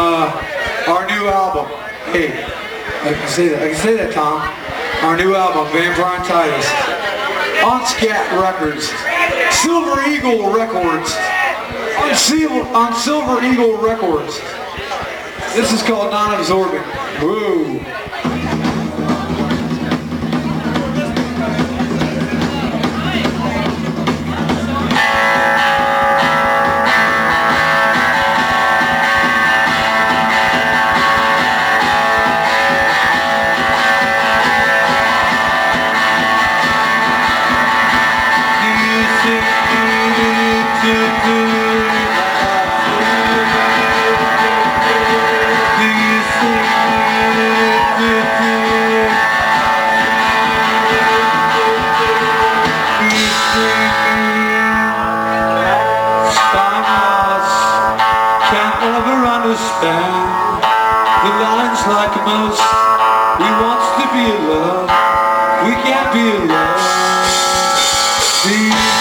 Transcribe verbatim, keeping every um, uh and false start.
uh, our new album. Hey, I can say that. I can say that, Tom. Our new album, Vampire and Titus, on Scat Records, Silver Eagle Records, on Silver on Silver Eagle Records. This is called Non-Absorbent. Whoa. The line's like a mouse. He wants to be alone. We can't be alone. See